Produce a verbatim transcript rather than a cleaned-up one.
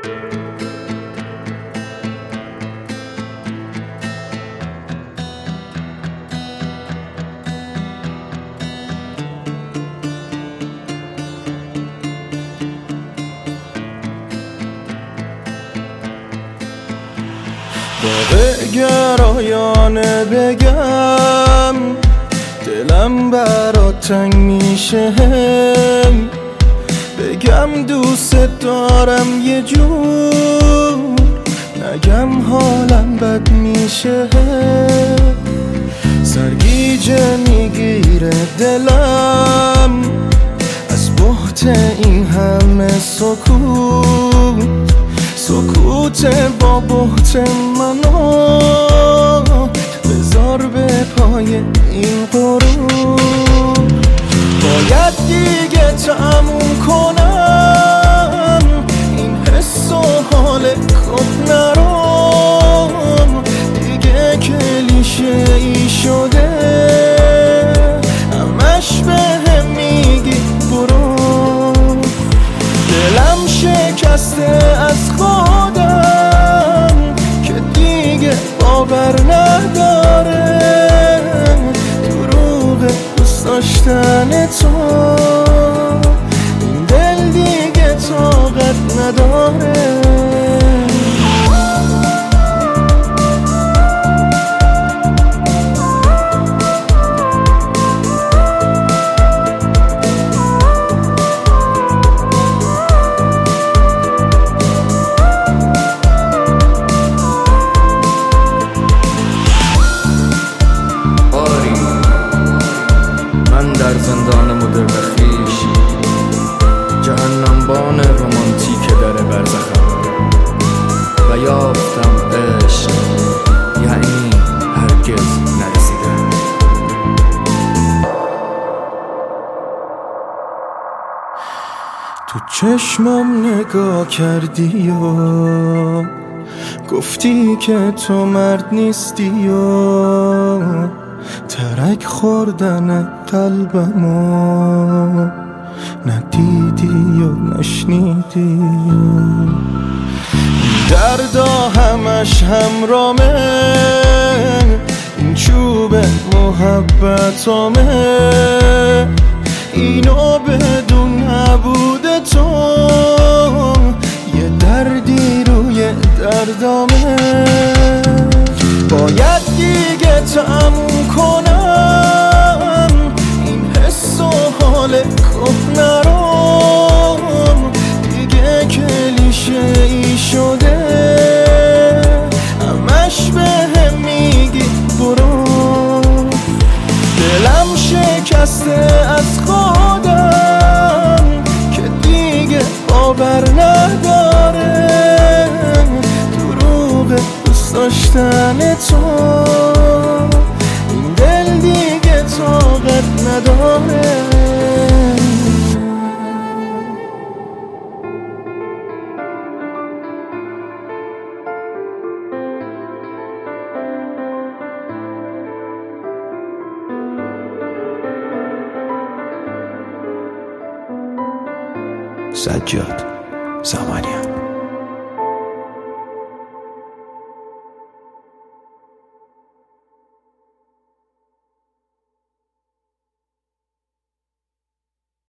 واقع گرایانه بگم دلم برات تنگ میشه، بگم دوست دارم یه جور، نگم حالم بد میشه. سرگیجه میگیره دلم از بحت این همه سکوت، سکوت با بحت منو بذار به پای این غرور. باید دیگه تموم کنم این حس و حال کهنه رو، دیگه کلیشه ای شده همش بهم میگی برو. دلم شکسته از خودم که دیگه باور نداره دروغ دوست داشتن تو، این دل دیگه طاقت نداره. در زندان مدرن خیش جهنم بان رومانتیک در برزخم و یافتم عشق یعنی هرگز نرسیدم. تو چشمم نگاه کردی و گفتی که تو مرد نیستی و ترک خوردن قلبمو ندیدی و نشنیدی. دردا همش همرامه این چوب محبتامه، اینو بدون نبود تو یه دردی روی دردامه. باید دیگه تموم کنم این حس و حال کهنه رو، دیگه کلیشه ای شده همش بهم میگی برو. دلم شکسته از خودم که دیگه باور نداره دروغ دوست داشتن تو، این دل دیگه طاقت نداره. سجاد زمانیان.